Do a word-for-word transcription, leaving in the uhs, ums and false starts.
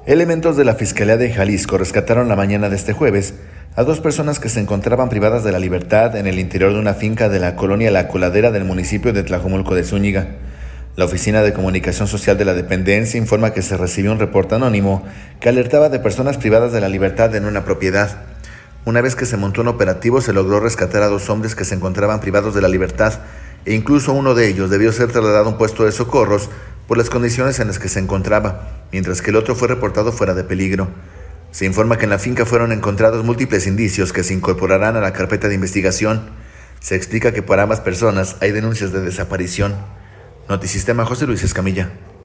Elementos de la Fiscalía de Jalisco rescataron la mañana de este jueves a dos personas que se encontraban privadas de la libertad en el interior de una finca de la colonia La Coladera del municipio de Tlajomulco de Zúñiga. La Oficina de Comunicación Social de la dependencia informa que se recibió un reporte anónimo que alertaba de personas privadas de la libertad en una propiedad. Una vez que se montó un operativo, se logró rescatar a dos hombres que se encontraban privados de la libertad e incluso uno de ellos debió ser trasladado a un puesto de socorros por las condiciones en las que se encontraba, mientras que el otro fue reportado fuera de peligro. Se informa que en la finca fueron encontrados múltiples indicios que se incorporarán a la carpeta de investigación. Se explica que por ambas personas hay denuncias de desaparición. Notisistema, José Luis Escamilla.